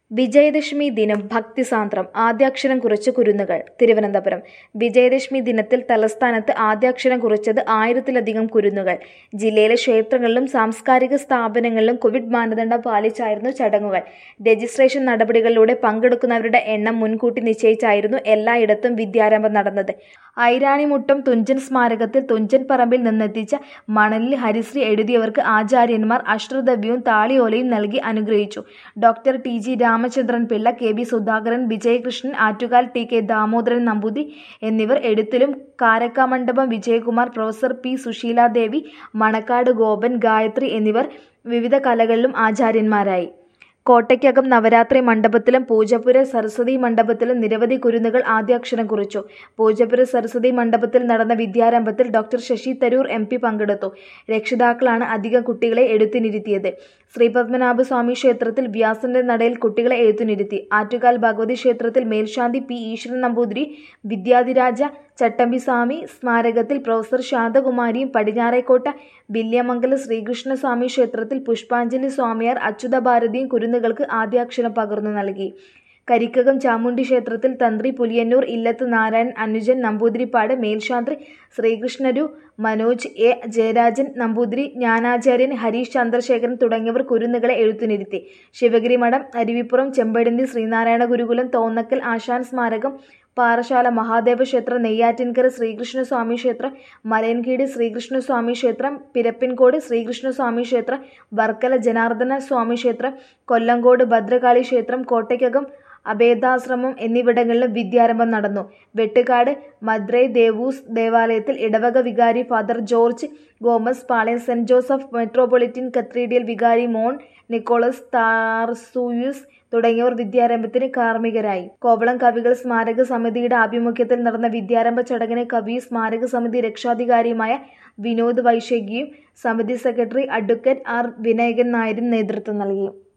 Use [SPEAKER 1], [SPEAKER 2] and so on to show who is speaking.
[SPEAKER 1] വിജയദശമി ദിനം ഭക്തിസാന്ദ്രം ആദ്യാക്ഷരം കുറിച്ച് കുരുന്നുകൾ. തിരുവനന്തപുരം. വിജയദശമി ദിനത്തിൽ തലസ്ഥാനത്ത് ആദ്യാക്ഷരം കുറിച്ചത് 1000-ലധികം കുരുന്നുകൾ. ജില്ലയിലെ ക്ഷേത്രങ്ങളിലും സാംസ്കാരിക സ്ഥാപനങ്ങളിലും കോവിഡ് മാനദണ്ഡം പാലിച്ചായിരുന്നു ചടങ്ങുകൾ. രജിസ്ട്രേഷൻ നടപടികളിലൂടെ പങ്കെടുക്കുന്നവരുടെ എണ്ണം മുൻകൂട്ടി നിശ്ചയിച്ചായിരുന്നു എല്ലായിടത്തും വിദ്യാരംഭം നടന്നത്. ഐരാണിമുട്ടം തുഞ്ചൻ സ്മാരകത്തിൽ തുഞ്ചൻ പറമ്പിൽ നിന്നെത്തിച്ച മണലിൽ ഹരിശ്രീ എഴുതിയവർക്ക് ആചാര്യന്മാർ അഷ്ടദ്രവ്യവും താളിയോലയും നൽകി അനുഗ്രഹിച്ചു. Doctor T G Ramachandran Pillai, K B Sudhakaran, Vijayakrishnan, Attukal T K Damodaran Namboothiri എന്നിവർ എഴുത്തിലും, കാരക്കാമണ്ഡപം വിജയകുമാർ, പ്രൊഫസർ പി സുശീലാദേവി, മണക്കാട് ഗോപൻ, ഗായത്രി എന്നിവർ വിവിധ കലകളിലും ആചാര്യന്മാരായി. കോട്ടയ്ക്കകം നവരാത്രി മണ്ഡപത്തിലും പൂജപ്പുര സരസ്വതി മണ്ഡപത്തിലും നിരവധി കുരുന്നുകൾ ആദ്യാക്ഷരം കുറിച്ചു. പൂജപ്പുര സരസ്വതി മണ്ഡപത്തിൽ നടന്ന വിദ്യാരംഭത്തിൽ ഡോക്ടർ ശശി തരൂർ MP പങ്കെടുത്തു. രക്ഷിതാക്കളാണ് അധികം കുട്ടികളെ എഴുത്തിനിരുത്തിയത്. ശ്രീപത്മനാഭസ്വാമി ക്ഷേത്രത്തിൽ വ്യാസന്റെ നടയിൽ കുട്ടികളെ എഴുത്തിനിരുത്തി. ആറ്റുകാൽ ഭഗവതി ക്ഷേത്രത്തിൽ മേൽശാന്തി P ഈശ്വരൻ നമ്പൂതിരി, വിദ്യാധിരാജ ചട്ടമ്പിസ്വാമി സ്മാരകത്തിൽ പ്രൊഫസർ ശാന്തകുമാരിയും, പടിഞ്ഞാറേക്കോട്ട വില്യമംഗലം ശ്രീകൃഷ്ണസ്വാമി ക്ഷേത്രത്തിൽ പുഷ്പാഞ്ജലി സ്വാമിയാർ അച്യുതഭാരതിയും കുരുന്നുകൾക്ക് ആദ്യാക്ഷരം പകർന്നു നൽകി. കരിക്കകം ചാമുണ്ഡി ക്ഷേത്രത്തിൽ തന്ത്രി പുലിയന്നൂർ ഇല്ലത്ത് നാരായണൻ അനുജൻ നമ്പൂതിരിപ്പാട്, മേൽശാന്തി ശ്രീകൃഷ്ണരു, മനോജ് A ജയരാജൻ നമ്പൂതിരി, ജ്ഞാനാചാര്യൻ ഹരീഷ് ചന്ദ്രശേഖരൻ തുടങ്ങിയവർ കുരുന്നുകളെ എഴുത്തിനിരുത്തി. ശിവഗിരി മഠം, അരുവിപ്പുറം ചെമ്പഴന്തി ശ്രീനാരായണ ഗുരുകുലം, തോന്നക്കൽ ആശാൻ സ്മാരകം, പാറശാല മഹാദേവ ക്ഷേത്രം, നെയ്യാറ്റിൻകര ശ്രീകൃഷ്ണസ്വാമി ക്ഷേത്രം, മലയൻകീട് ശ്രീകൃഷ്ണസ്വാമി ക്ഷേത്രം, പിരപ്പിൻകോട് ശ്രീകൃഷ്ണസ്വാമി ക്ഷേത്രം, വർക്കല ജനാർദ്ദന സ്വാമി ക്ഷേത്രം, കൊല്ലങ്കോട് ഭദ്രകാളി ക്ഷേത്രം, കോട്ടയ്ക്കകം അഭേദാശ്രമം എന്നിവിടങ്ങളിലും വിദ്യാരംഭം നടന്നു. വെട്ടുകാട് മദ്രൈ ദേവൂസ് ദേവാലയത്തിൽ ഇടവക വികാരി father George Gomez, Palayam saint Joseph metropolitan cathedral വികാരി മോൺ നിക്കോളസ് താർസൂയുസ് തുടങ്ങിയവർ വിദ്യാരംഭത്തിന് കാർമ്മികരായി. കോവളം കവികൾ സ്മാരക സമിതിയുടെ ആഭിമുഖ്യത്തിൽ നടന്ന വിദ്യാരംഭ ചടങ്ങിന് കവിയും സ്മാരക സമിതി രക്ഷാധികാരിയുമായ വിനോദ് വൈശാഖിയും സമിതി സെക്രട്ടറി അഡ്വക്കേറ്റ് R വിനായകൻ നായരും നേതൃത്വം നൽകി.